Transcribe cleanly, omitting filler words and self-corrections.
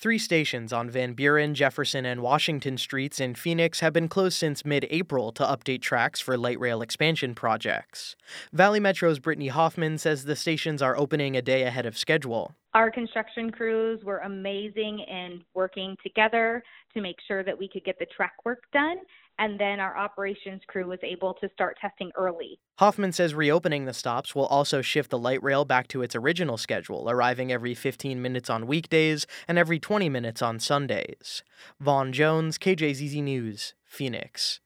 3 stations on Van Buren, Jefferson, and Washington Streets in Phoenix have been closed since mid-April to update tracks for light rail expansion projects. Valley Metro's Brittany Hoffman says the stations are opening a day ahead of schedule. Our construction crews were amazing in working together to make sure that we could get the track work done, and then our operations crew was able to start testing early. Hoffman says reopening the stops will also shift the light rail back to its original schedule, arriving every 15 minutes on weekdays and every 20 minutes on Sundays. Vaughn Jones, KJZZ News, Phoenix.